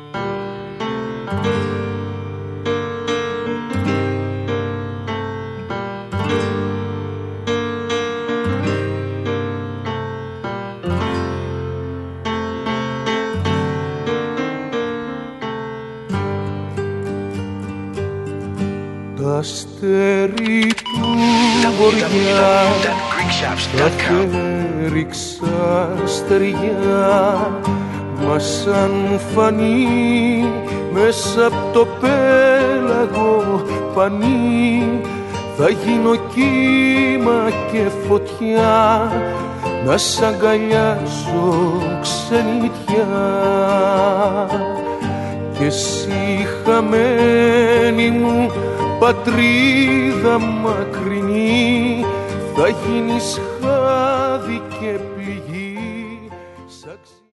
Τα αστέρι του βοριά τα έριξα στεριά, μα σαν φανεί μέσα απ' το πέλαγο πανί, θα γίνω κύμα και φωτιά, να σ' αγκαλιάσω ξενιτιά. Κι εσύ χαμένη μου πατρίδα μακρινή, θα γίνεις χάδι και